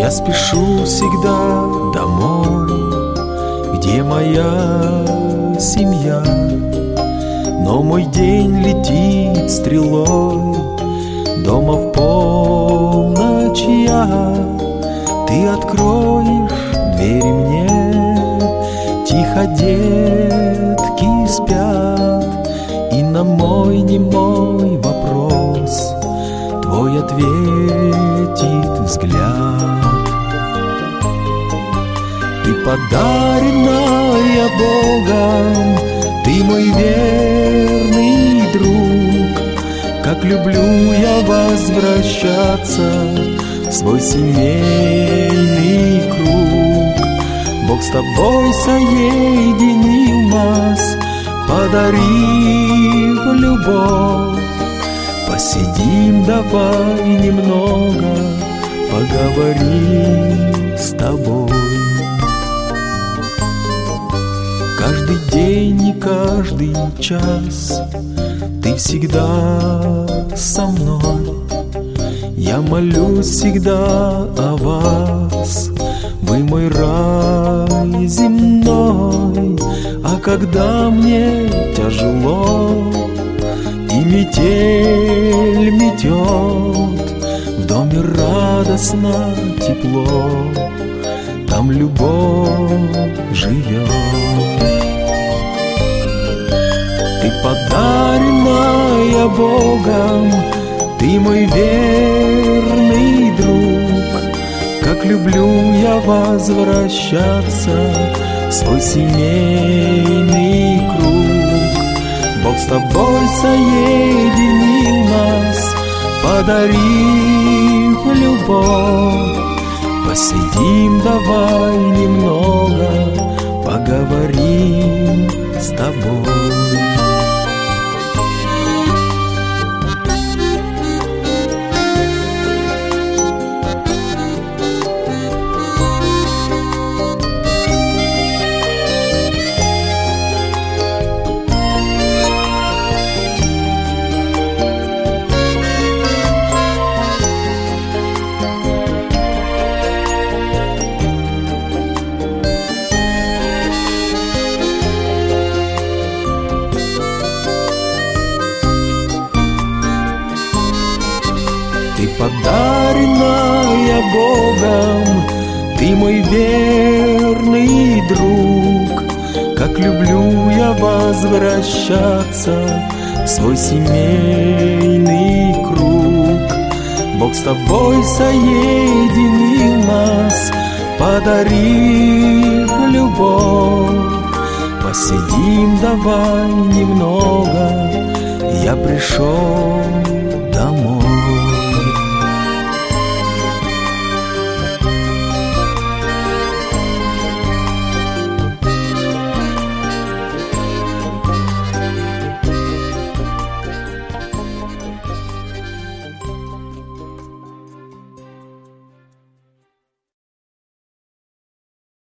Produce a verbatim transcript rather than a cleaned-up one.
Я спешу всегда домой, где моя семья, но мой день летит стрелой, дома в полночь я. Ты откроешь двери мне, тихо детки спят, и на мой немой вопрос твой ответит взгляд. Ты подаренная Богом, ты мой верный друг. Как люблю я возвращаться в свой семейный круг. Бог с тобой соединил нас, подарив любовь. Посидим давай немного, поговорим с тобой. Каждый день и каждый час ты всегда со мной. Я молюсь всегда о вас, вы мой рай земной. А когда мне тяжело и метель метет, в доме радостно тепло, там любовь живет. Ты подаренная Богом, ты мой верный друг. Как люблю я возвращаться в свой семейный круг. Бог с тобой соединил нас, подарив любовь. Посидим давай немного, поговорим с тобой. Ты подаренная Богом, ты мой верный друг. Как люблю я возвращаться в свой семейный круг. Бог с тобой соединил нас, подарив любовь. Посидим давай немного, я пришел